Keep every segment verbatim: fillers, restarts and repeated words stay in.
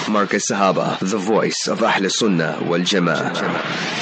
Marcus Sahaba, the voice of Ahl Sunnah wal Jama'ah.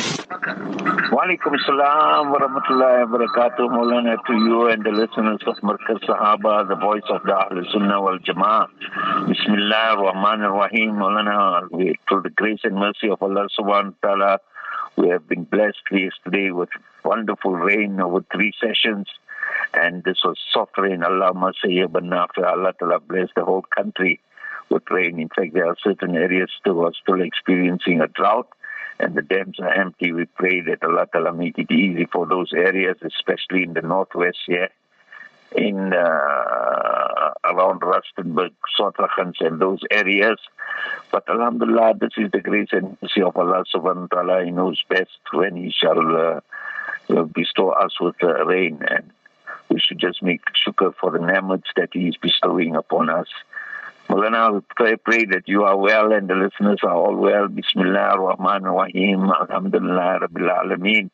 Walaikum salam wa rahmatullahi wa barakatuh, Maulana, to you and the listeners of Markaz Sahaba, the voice of the Ahl Sunnah wal Jama'ah. Bismillah ar-Rahman ar-Rahim, Maulana. We, through the grace and mercy of Allah subhanahu wa ta'ala, we have been blessed yesterday with wonderful rain over three sessions. And this was soft rain. Allahumma sayyiban nafi'. Allah ta'ala bless the whole country with rain. In fact, there are certain areas still are still experiencing a drought, and the dams are empty. We pray that Allah Ta'ala make it easy for those areas, especially in the northwest here, in uh, around Rustenburg, Sotrakhans and those areas. But Alhamdulillah, this is the grace and mercy of Allah Subhanahu wa Ta'ala. He knows best when He shall uh, bestow us with uh, rain, and we should just make shukr for the ni'mats that He is bestowing upon us. Maulana, we pray, pray that you are well and the listeners are all well. Bismillah ar-Rahman ar-Rahim. Alhamdulillah Rabbil Alameen.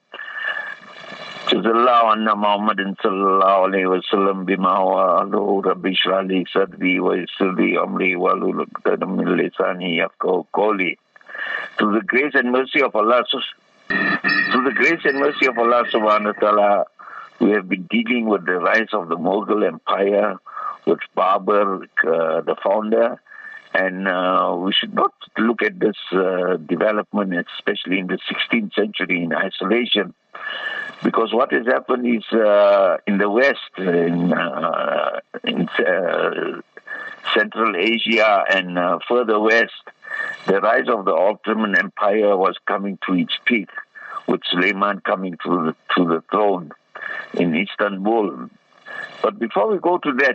Jazallahu anna Muhammadin sallallahu alayhi wa sallam bima wa alu rabbi shrali sadri wa yasirli amri wa lulukadam min lisani yafqahu qawli. Through the grace and mercy of Allah, through the grace and mercy of Allah subhanahu wa ta'ala, we have been dealing with the rise of the Mughal Empire, with Babur, uh, the founder, and uh, we should not look at this uh, development, especially in the sixteenth century, in isolation, because what has happened is uh, in the West, in, uh, in uh, Central Asia and uh, further west, the rise of the Ottoman Empire was coming to its peak, with Suleiman coming to the, to the throne in Istanbul. But before we go to that,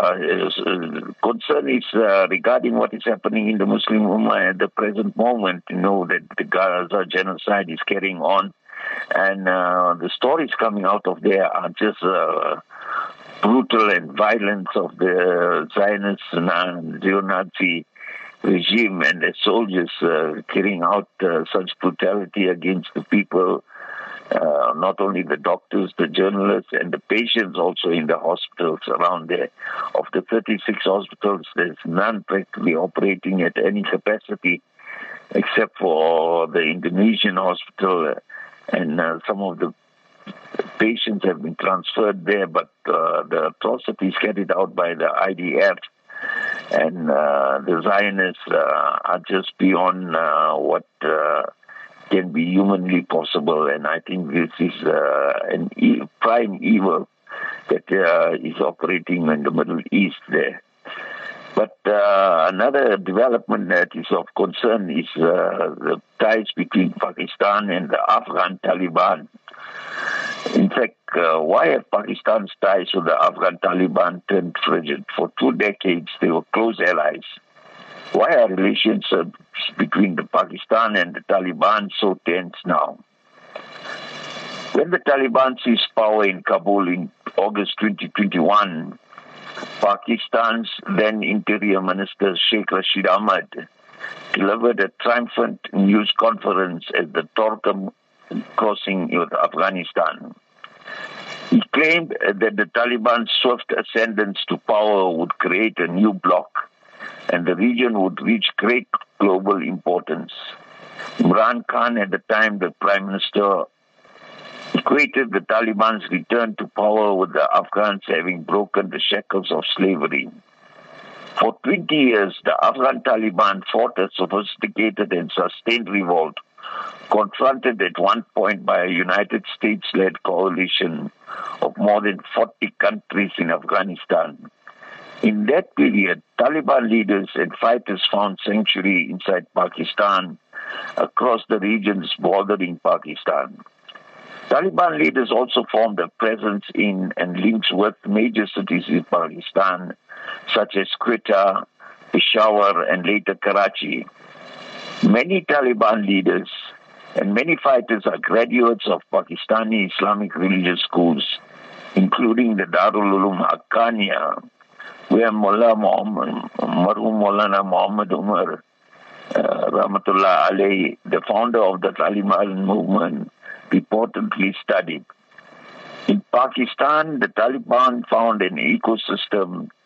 uh, concern is uh, regarding what is happening in the Muslim Ummah at the present moment. You know that the Gaza genocide is carrying on, and uh, the stories coming out of there are just uh, brutal and violence of the Zionist and neo-Nazi regime and the soldiers uh, carrying out uh, such brutality against the people. Uh, not only the doctors, the journalists, and the patients also in the hospitals around there. Of the thirty-six hospitals, there's none practically operating at any capacity except for the Indonesian hospital, and uh, some of the patients have been transferred there, but uh, the atrocities carried out by the I D F and uh, the Zionists uh, are just beyond uh, what uh, can be humanly possible, and I think this is uh, an e- prime evil that uh, is operating in the Middle East there. But uh, another development that is of concern is uh, the ties between Pakistan and the Afghan Taliban. In fact, uh, why have Pakistan's ties with the Afghan Taliban turned frigid? For two decades, they were close allies. Why are relations uh, between the Pakistan and the Taliban so tense now? When the Taliban seized power in Kabul in August twenty twenty-one, Pakistan's then Interior Minister Sheikh Rashid Ahmad delivered a triumphant news conference at the Torkham crossing with Afghanistan. He claimed that the Taliban's swift ascendance to power would create a new bloc, and the region would reach great global importance. Imran Khan, at the time the Prime Minister, equated the Taliban's return to power with the Afghans having broken the shackles of slavery. For twenty years, the Afghan Taliban fought a sophisticated and sustained revolt, confronted at one point by a United States-led coalition of more than forty countries in Afghanistan. In that period, Taliban leaders and fighters found sanctuary inside Pakistan, across the regions bordering Pakistan. Taliban leaders also formed a presence in and links with major cities in Pakistan, such as Quetta, Peshawar, and later Karachi. Many Taliban leaders and many fighters are graduates of Pakistani Islamic religious schools, including the Darul Uloom Haqqaniya, where Mullah Muhammad, Marhum Maulana Muhammad Umar, uh, Rahmatullah alayhi, the founder of the Taliban movement, reportedly studied. In Pakistan, the Taliban found an ecosystem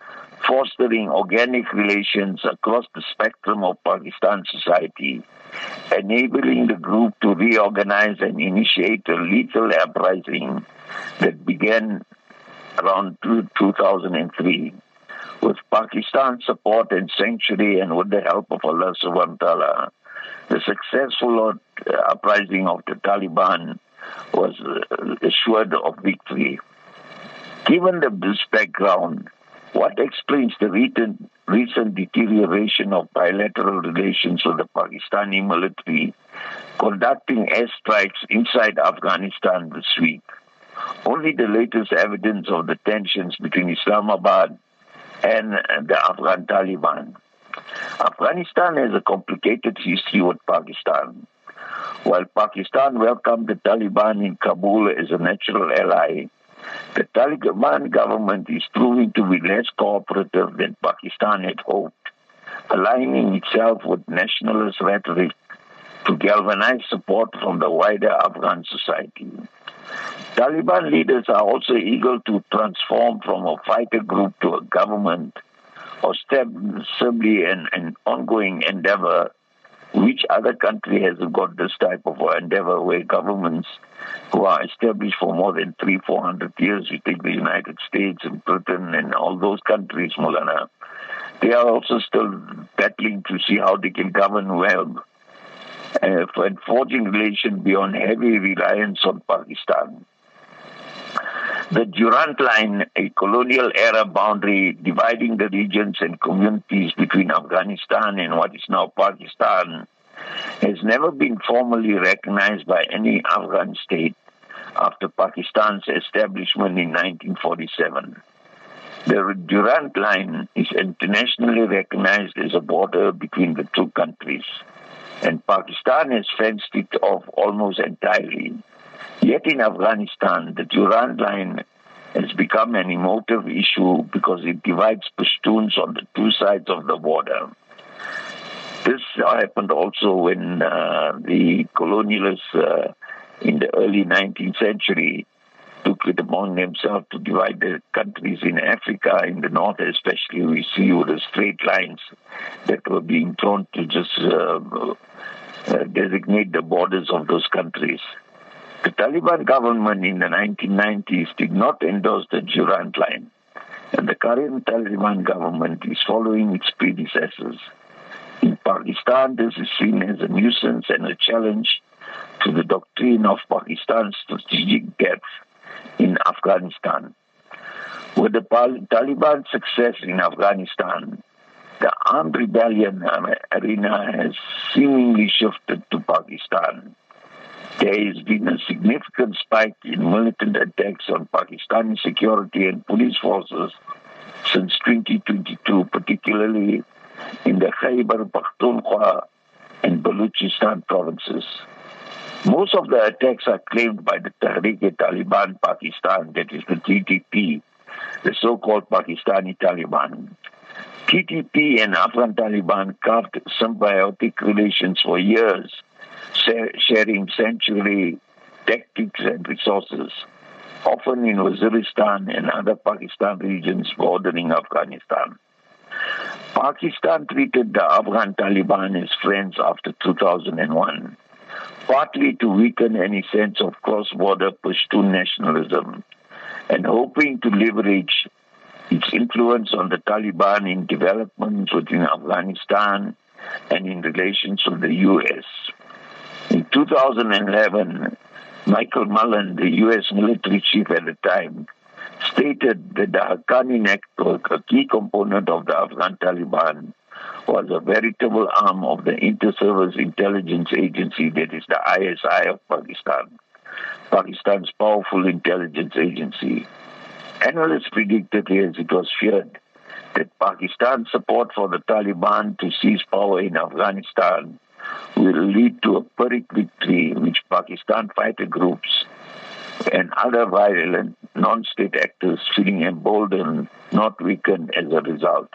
fostering organic relations across the spectrum of Pakistan society, enabling the group to reorganize and initiate a lethal uprising that began around two thousand three. With Pakistan's support and sanctuary and with the help of Allah subhanahu wa ta'ala, the successful uprising of the Taliban was assured of victory. Given the, this background, what explains the recent, recent deterioration of bilateral relations with the Pakistani military conducting airstrikes inside Afghanistan this week? Only the latest evidence of the tensions between Islamabad and the Afghan Taliban. Afghanistan has a complicated history with Pakistan. While Pakistan welcomed the Taliban in Kabul as a natural ally, the Taliban government is proving to be less cooperative than Pakistan had hoped, aligning itself with nationalist rhetoric to galvanize support from the wider Afghan society. Taliban leaders are also eager to transform from a fighter group to a government, ostensibly an, an ongoing endeavor. Which other country has got this type of endeavor where governments who are established for more than three, four hundred years, you take the United States and Britain and all those countries, Maulana, they are also still battling to see how they can govern well uh, and forging relations beyond heavy reliance on Pakistan. The Durand Line, a colonial-era boundary dividing the regions and communities between Afghanistan and what is now Pakistan, has never been formally recognized by any Afghan state after Pakistan's establishment in nineteen forty-seven. The Durand Line is internationally recognized as a border between the two countries, and Pakistan has fenced it off almost entirely. Yet in Afghanistan, the Durand Line has become an emotive issue because it divides Pashtuns on the two sides of the border. This happened also when uh, the colonialists uh, in the early nineteenth century took it among themselves to divide the countries in Africa, in the north especially. We see with the straight lines that were being drawn to just uh, uh, designate the borders of those countries. The Taliban government in the nineteen nineties did not endorse the Durand Line, and the current Taliban government is following its predecessors. In Pakistan, this is seen as a nuisance and a challenge to the doctrine of Pakistan's strategic depth in Afghanistan. With the Taliban's success in Afghanistan, the armed rebellion arena has seemingly shifted to Pakistan. There has been a significant spike in militant attacks on Pakistani security and police forces since twenty twenty-two, particularly in the Khyber Pakhtunkhwa and Balochistan provinces. Most of the attacks are claimed by the Tehreek-e-Taliban Pakistan, that is the T T P, the so-called Pakistani Taliban. T T P and Afghan Taliban carved symbiotic relations for years, sharing sanctuary, tactics and resources, often in Waziristan and other Pakistan regions bordering Afghanistan. Pakistan treated the Afghan Taliban as friends after two thousand one, partly to weaken any sense of cross-border Pashtun nationalism and hoping to leverage its influence on the Taliban in developments within Afghanistan and in relations with the U S. In two thousand eleven, Michael Mullen, the U S military chief at the time, stated that the Haqqani network, a key component of the Afghan Taliban, was a veritable arm of the Inter-Service Intelligence Agency, that is the I S I of Pakistan, Pakistan's powerful intelligence agency. Analysts predicted, as it was feared, that Pakistan's support for the Taliban to seize power in Afghanistan will lead to a Pyrrhic victory, which Pakistan fighter groups and other violent non-state actors feeling emboldened, not weakened as a result.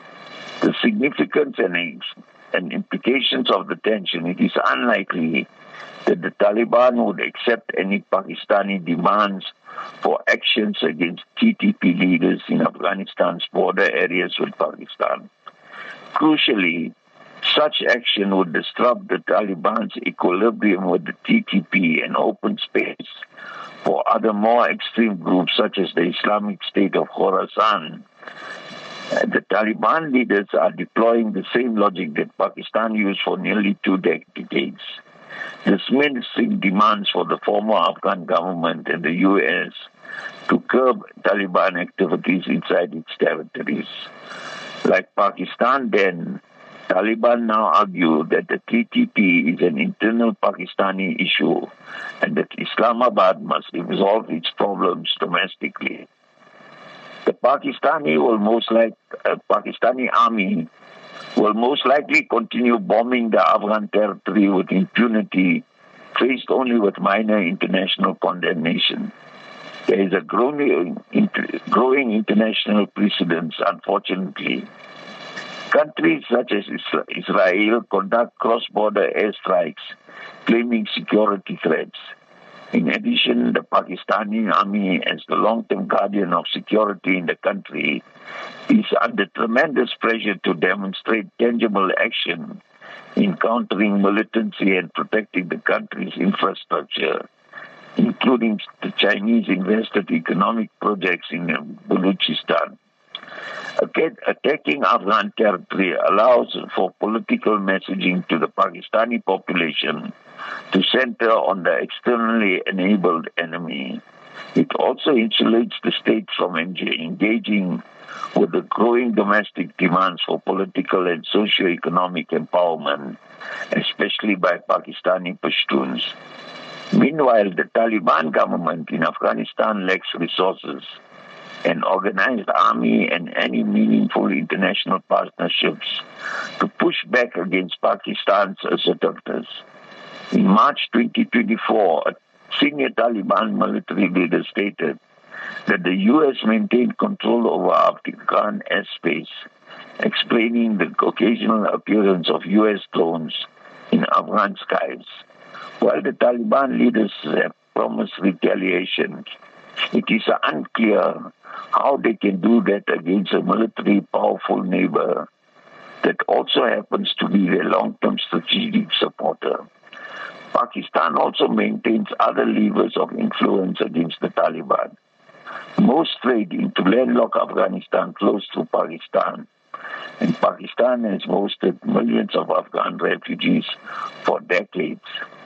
The significance and, and implications of the tension, it is unlikely that the Taliban would accept any Pakistani demands for actions against T T P leaders in Afghanistan's border areas with Pakistan. Crucially, such action would disrupt the Taliban's equilibrium with the T T P and open space for other more extreme groups such as the Islamic State of Khorasan. The Taliban leaders are deploying the same logic that Pakistan used for nearly two decades, dismissing demands for the former Afghan government and the U S to curb Taliban activities inside its territories. Like Pakistan then, Taliban now argue that the T T P is an internal Pakistani issue and that Islamabad must resolve its problems domestically. The Pakistani will most like uh, Pakistani army will most likely continue bombing the Afghan territory with impunity, faced only with minor international condemnation. There is a growing, growing international precedence, unfortunately. Countries such as Israel conduct cross-border airstrikes, claiming security threats. In addition, the Pakistani army, as the long-term guardian of security in the country, is under tremendous pressure to demonstrate tangible action in countering militancy and protecting the country's infrastructure, including the Chinese invested economic projects in Balochistan. Attacking Afghan territory allows for political messaging to the Pakistani population to center on the externally enabled enemy. It also insulates the state from engaging with the growing domestic demands for political and socio-economic empowerment, especially by Pakistani Pashtuns. Meanwhile, the Taliban government in Afghanistan lacks resources, an organized army, and any meaningful international partnerships to push back against Pakistan's assertiveness. In March twenty twenty-four, a senior Taliban military leader stated that the U S maintained control over Afghan airspace, explaining the occasional appearance of U S drones in Afghan skies. While the Taliban leaders have promised retaliation, it is unclear how they can do that against a military powerful neighbor that also happens to be their long-term strategic supporter. Pakistan also maintains other levers of influence against the Taliban. Most trade into landlocked Afghanistan flows through Pakistan, and Pakistan has hosted millions of Afghan refugees for decades.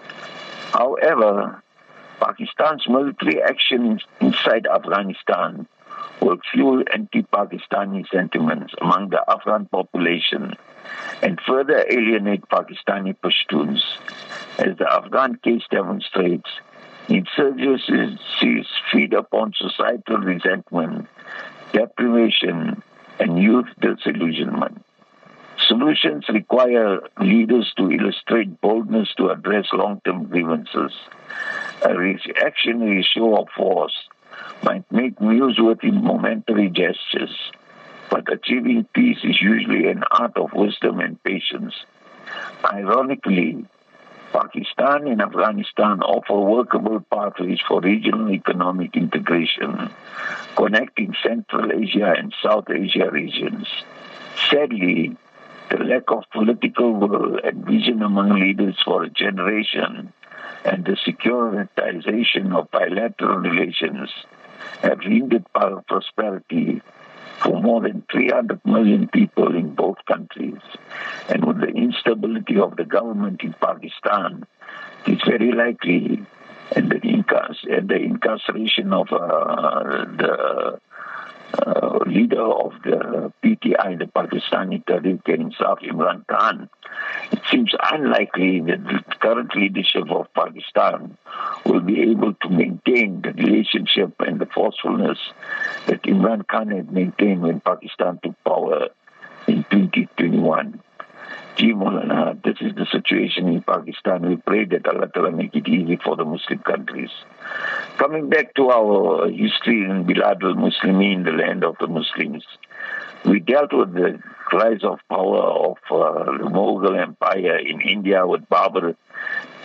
However, Pakistan's military action inside Afghanistan will fuel anti-Pakistani sentiments among the Afghan population and further alienate Pakistani Pashtuns. As the Afghan case demonstrates, insurgencies feed upon societal resentment, deprivation, and youth disillusionment. Solutions require leaders to illustrate boldness to address long-term grievances. A reactionary show of force might make newsworthy momentary gestures, but achieving peace is usually an art of wisdom and patience. Ironically, Pakistan and Afghanistan offer workable pathways for regional economic integration, connecting Central Asia and South Asia regions. Sadly, the lack of political will and vision among leaders for a generation and the securitization of bilateral relations have hindered prosperity for more than three hundred million people in both countries. And with the instability of the government in Pakistan, it's very likely, and the, incarc- and the incarceration of uh, the uh, leader of the P T I, the Pakistani Tehreek-e-Insaf, Imran Khan, it seems unlikely that the current leadership of Pakistan will be able to maintain the relationship and the forcefulness that Imran Khan had maintained when Pakistan took power in twenty twenty-one. Gee, Maulana, this is the situation in Pakistan. We pray that Allah Ta'ala make it easy for the Muslim countries. Coming back to our history in Bilad al-Muslimin, the land of the Muslims, we dealt with the rise of power of uh, the Mughal Empire in India with Babur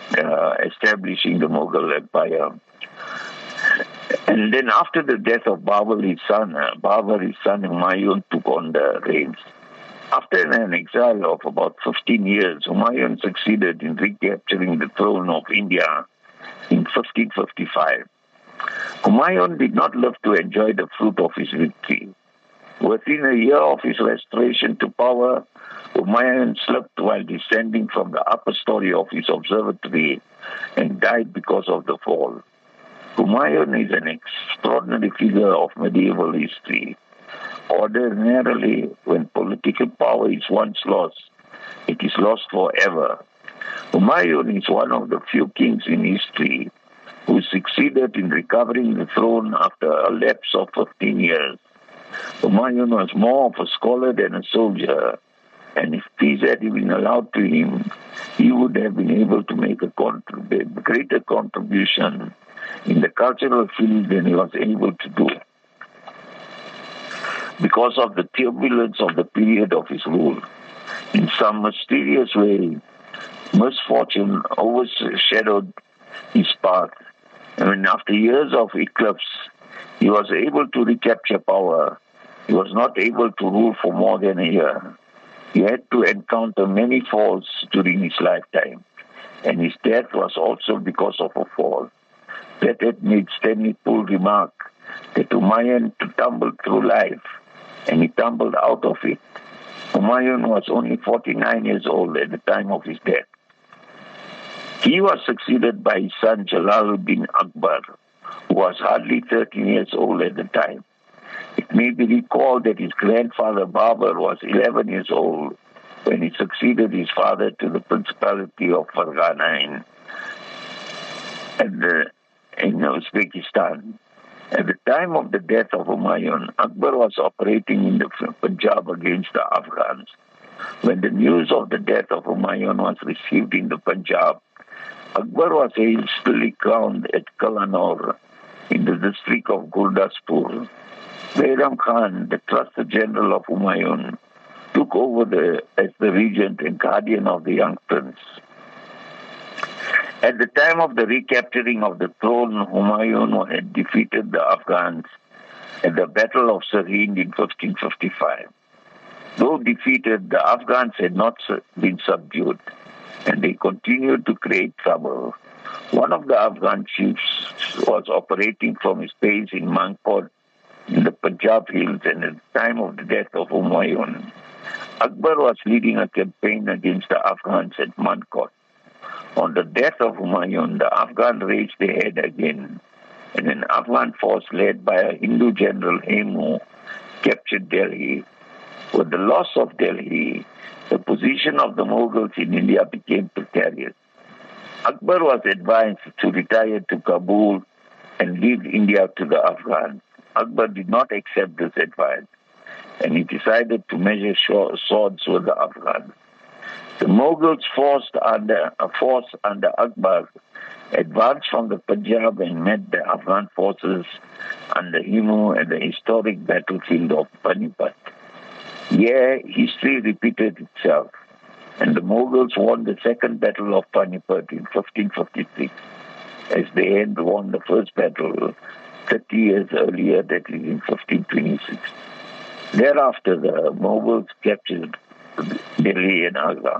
uh, establishing the Mughal Empire. And then after the death of Babur, his son, uh, Babur, his son Humayun took on the reins. After an exile of about fifteen years, Humayun succeeded in recapturing the throne of India in fifteen fifty-five. Humayun did not live to enjoy the fruit of his victory. Within a year of his restoration to power, Humayun slipped while descending from the upper story of his observatory and died because of the fall. Humayun is an extraordinary figure of medieval history. Ordinarily, when political power is once lost, it is lost forever. Humayun is one of the few kings in history who succeeded in recovering the throne after a lapse of fifteen years. Humayun was more of a scholar than a soldier, and if peace had been allowed to him, he would have been able to make a contrib- greater contribution in the cultural field than he was able to do. Because of the turbulence of the period of his rule, in some mysterious way, misfortune overshadowed his path. And after years of eclipse, he was able to recapture power. He was not able to rule for more than a year. He had to encounter many falls during his lifetime, and his death was also because of a fall. That had made Stanley Poole remark that Humayun to tumble through life, and he tumbled out of it. Humayun was only forty-nine years old at the time of his death. He was succeeded by his son Jalaluddin Akbar, who was hardly thirteen years old at the time. It may be recalled that his grandfather Babur was eleven years old when he succeeded his father to the Principality of Fargana in, the, in Uzbekistan. At the time of the death of Humayun, Akbar was operating in the Punjab against the Afghans. When the news of the death of Humayun was received in the Punjab, Akbar was hastily crowned at Kalanur in the district of Gurdaspur. Bayram Khan, the trusted general of Humayun, took over the, as the regent and guardian of the young prince. At the time of the recapturing of the throne, Humayun had defeated the Afghans at the Battle of Sirhind in fifteen fifty-five. Though defeated, the Afghans had not been subdued, and they continued to create trouble. One of the Afghan chiefs was operating from his base in Mankot in the Punjab hills, and at the time of the death of Humayun, Akbar was leading a campaign against the Afghans at Mankot. On the death of Humayun, the Afghans raised their head again, and an Afghan force led by a Hindu general, Hemu, captured Delhi. With the loss of Delhi, the position of the Mughals in India became precarious. Akbar was advised to retire to Kabul and leave India to the Afghans. Akbar did not accept this advice, and he decided to measure swords with the Afghans. The Mughals forced under, a force under Akbar advanced from the Punjab and met the Afghan forces under Hemu at the historic battlefield of Panipat. Here, history repeated itself, and the Mughals won the second battle of Panipat in fifteen fifty-six, as they had won the first battle thirty years earlier, that is in fifteen twenty-six. Thereafter, the Mughals captured Delhi and Agra.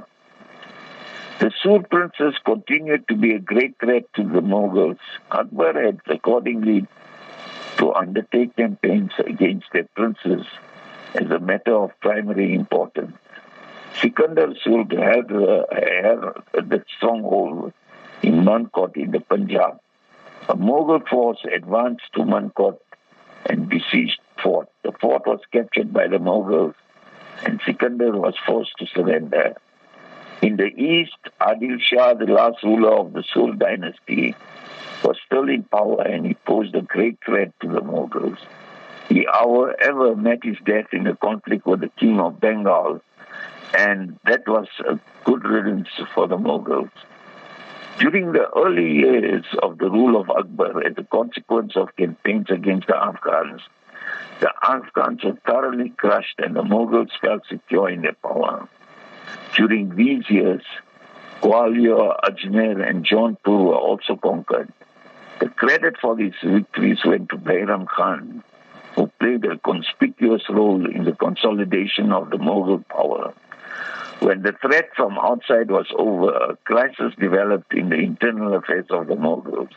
The Sood princes continued to be a great threat to the Mughals. Akbar had accordingly to undertake campaigns against their princes as a matter of primary importance. Sikandar Sood had, uh, had the stronghold in Mankot in the Punjab. A Mughal force advanced to Mankot and besieged the fort. The fort was captured by the Mughals, and Sikandar was forced to surrender. In the east, Adil Shah, the last ruler of the Sood dynasty, was still in power, and he posed a great threat to the Mughals. He, however, met his death in a conflict with the king of Bengal, and that was a good riddance for the Mughals. During the early years of the rule of Akbar, as a consequence of campaigns against the Afghans, the Afghans were thoroughly crushed and the Mughals felt secure in their power. During these years, Gwalior, Ajmer and Jaunpur were also conquered. The credit for these victories went to Bairam Khan, who played a conspicuous role in the consolidation of the Mughal power. When the threat from outside was over, a crisis developed in the internal affairs of the Mughals.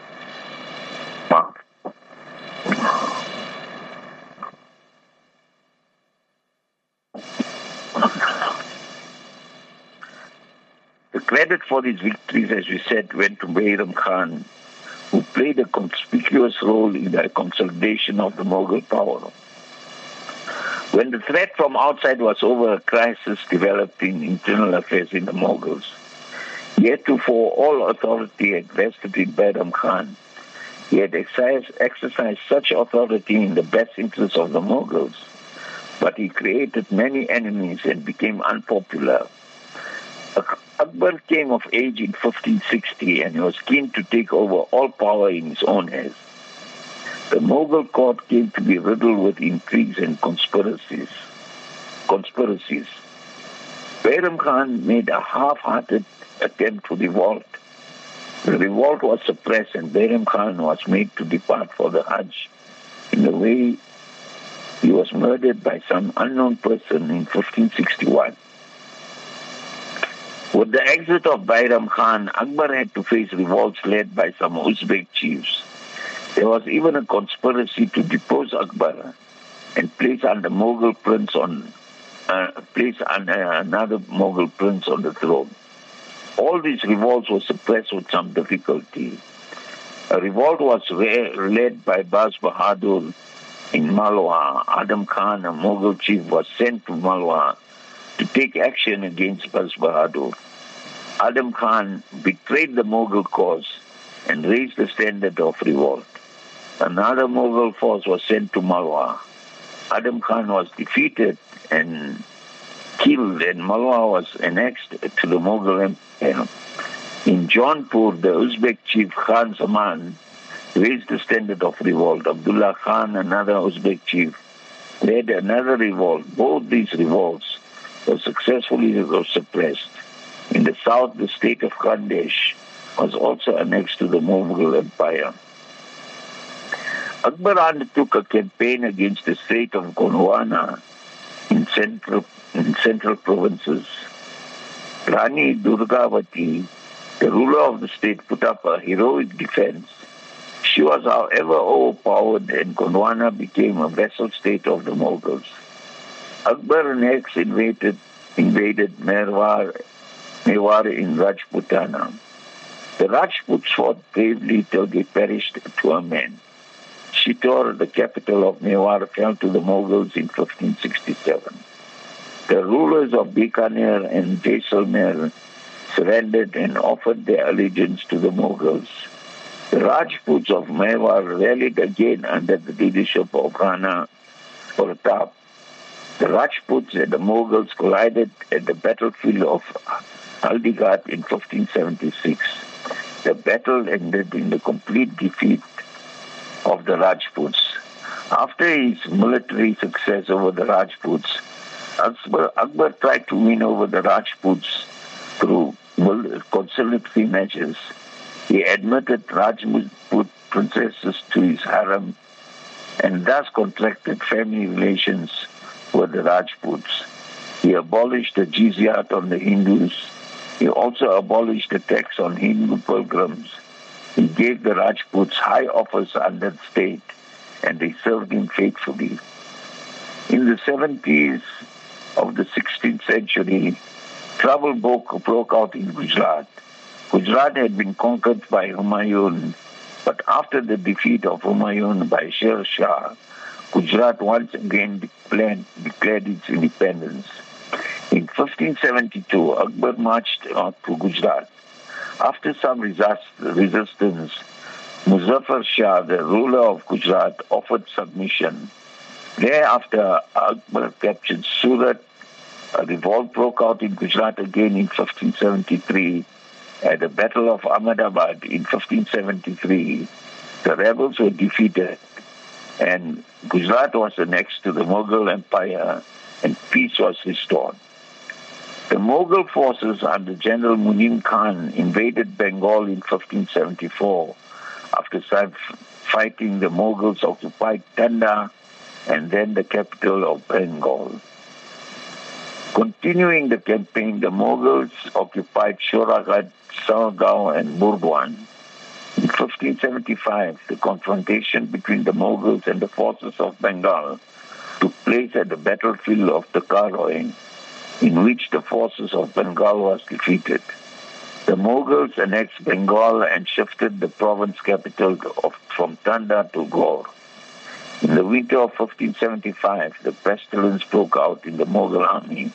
The credit for these victories, as we said, went to Bairam Khan, who played a conspicuous role in the consolidation of the Mughal power. When the threat from outside was over, a crisis developed in internal affairs in the Mughals. Heretofore, all authority had vested in Bairam Khan. He had exercised, exercised such authority in the best interests of the Mughals, but he created many enemies and became unpopular. Akbar came of age in fifteen sixty and he was keen to take over all power in his own hands. The Mughal court came to be riddled with intrigues and conspiracies. Conspiracies. Bairam Khan made a half-hearted attempt to revolt. The revolt was suppressed and Bairam Khan was made to depart for the Hajj. In a way, he was murdered by some unknown person in fifteen sixty-one. With the exit of Bairam Khan, Akbar had to face revolts led by some Uzbek chiefs. There was even a conspiracy to depose Akbar and place under Mughal prince on uh, place under another Mughal prince on the throne. All these revolts were suppressed with some difficulty. A revolt was re- led by Baz Bahadur in Malwa. Adam Khan, a Mughal chief, was sent to Malwa to take action against Baz Bahadur. Adam Khan betrayed the Mughal cause and raised the standard of revolt. Another Mughal force was sent to Malwa. Adam Khan was defeated and killed, and Malwa was annexed to the Mughal Empire. In Jaunpur, the Uzbek chief Khan Zaman raised the standard of revolt. Abdullah Khan, another Uzbek chief, led another revolt. Both these revolts were successfully suppressed. In the south, the state of Khandesh was also annexed to the Mughal Empire. Akbar undertook a campaign against the state of Gondwana in central, in central provinces. Rani Durgavati, the ruler of the state, put up a heroic defense. She was, however, overpowered and Gondwana became a vassal state of the Mughals. Akbar next invaded, invaded Mewar, Mewar in Rajputana. The Rajputs fought bravely till they perished to a man. Chittor, the capital of Mewar, fell to the Mughals in fifteen sixty-seven. The rulers of Bikaner and Jaisalmer surrendered and offered their allegiance to the Mughals. The Rajputs of Mewar rallied again under the leadership of Rana Pratap. The Rajputs and the Mughals collided at the battlefield of Haldighati in fifteen seventy-six. The battle ended in the complete defeat of the Rajputs. After his military success over the Rajputs, Akbar, Akbar tried to win over the Rajputs through conciliatory measures. He admitted Rajput princesses to his harem and thus contracted family relations with the Rajputs. He abolished the jizyat on the Hindus. He also abolished the tax on Hindu pilgrims. He gave the Rajputs high office under the state, and they served him faithfully. In the seventies of the sixteenth century, trouble broke, broke out in Gujarat. Gujarat had been conquered by Humayun, but after the defeat of Humayun by Sher Shah, Gujarat once again declared, declared its independence. In fifteen seventy-two, Akbar marched out to Gujarat. After some resist, resistance, Muzaffar Shah, the ruler of Gujarat, offered submission. Thereafter, Akbar captured Surat. A revolt broke out in Gujarat again in fifteen seventy-three. At the Battle of Ahmedabad in fifteen seventy-three, the rebels were defeated and Gujarat was annexed to the Mughal Empire and peace was restored. The Mughal forces under General Munim Khan invaded Bengal in fifteen seventy-four after fighting the Mughals occupied Tanda and then the capital of Bengal. Continuing the campaign, the Mughals occupied Shoragarh, Sargaon and Burdwan. In fifteen seventy-five, the confrontation between the Mughals and the forces of Bengal took place at the battlefield of Takaroy, in which the forces of Bengal was defeated. The Mughals annexed Bengal and shifted the province capital of, from Tanda to Gaur. In the winter of fifteen seventy-five, the pestilence broke out in the Mughal army.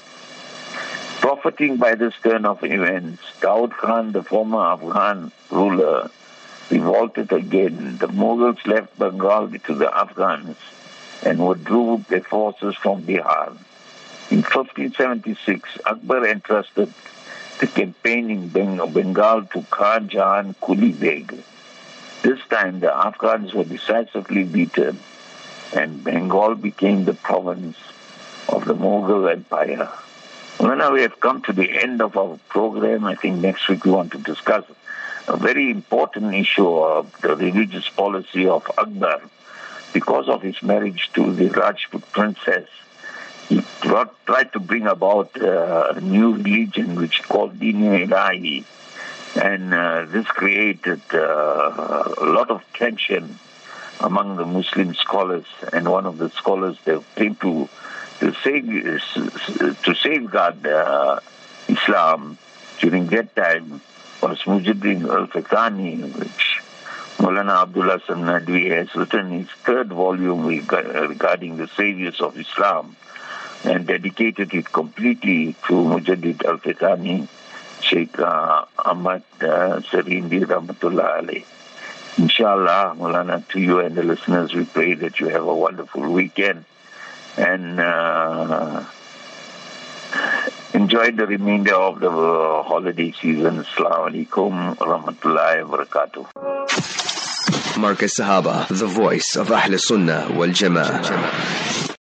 Profiting by this turn of events, Daud Khan, the former Afghan ruler, revolted again. The Mughals left Bengal to the Afghans and withdrew their forces from Bihar. In fifteen seventy-six, Akbar entrusted the campaign in Bengal to Khan Jahan Quli Beg. This time the Afghans were decisively beaten and Bengal became the province of the Mughal Empire. Well, now we have come to the end of our program. I think next week we want to discuss a very important issue of the religious policy of Akbar. Because of his marriage to the Rajput princess, he tried to bring about uh, a new religion which is called Din-e-Ilahi. And uh, this created uh, a lot of tension among the Muslim scholars. And one of the scholars that came to to, save, to safeguard uh, Islam during that time was Mujaddid al-Fatani, which Maulana Abdullah Hasan Nadwi has written his third volume regarding the saviors of Islam and dedicated it completely to Mujaddid al-Fatani, Sheikh uh, Ahmad uh, Sarindi Rahmatullah alayh. Inshallah, Maulana, to you and the listeners, we pray that you have a wonderful weekend and uh, enjoy the remainder of the uh, holiday season. Assalamu alaikum rahmatullahi wa barakatuh. Marcus Sahaba, the voice of Ahl Sunnah wal Jama'ah.